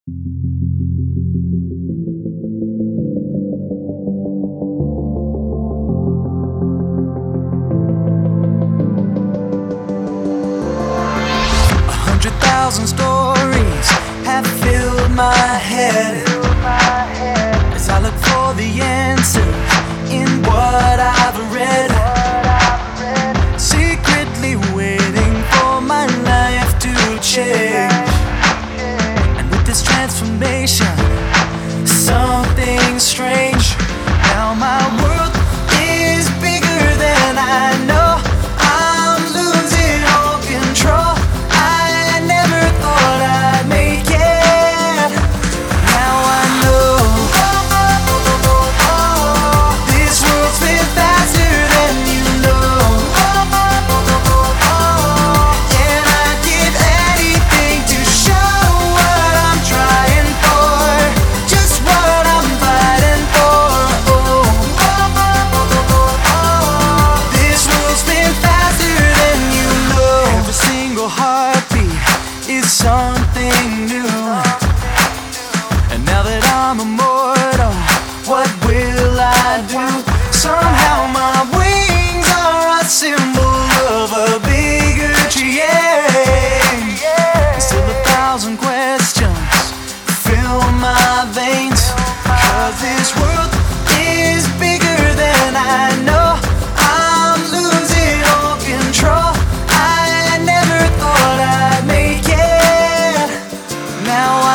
100,000 stories have filled my head as I look for the answers in what I've read, secretly waiting for my life to change. And with this transformation, something strange. Now my world is bigger than I know. I'm losing all control. I never thought I'd make it. Now I know this world's been faster than you know. And I'd give anything to show what I'm trying for, just what I'm fighting for. This world's been faster than you know. Every single heartbeat is something new. And now that I'm immortal, what will I do? Somehow my wings are a symbol of a bigger change. Still 1,000 questions fill my veins, 'cause this world is bigger than I know. I'm losing all control. I never thought I'd make it. Now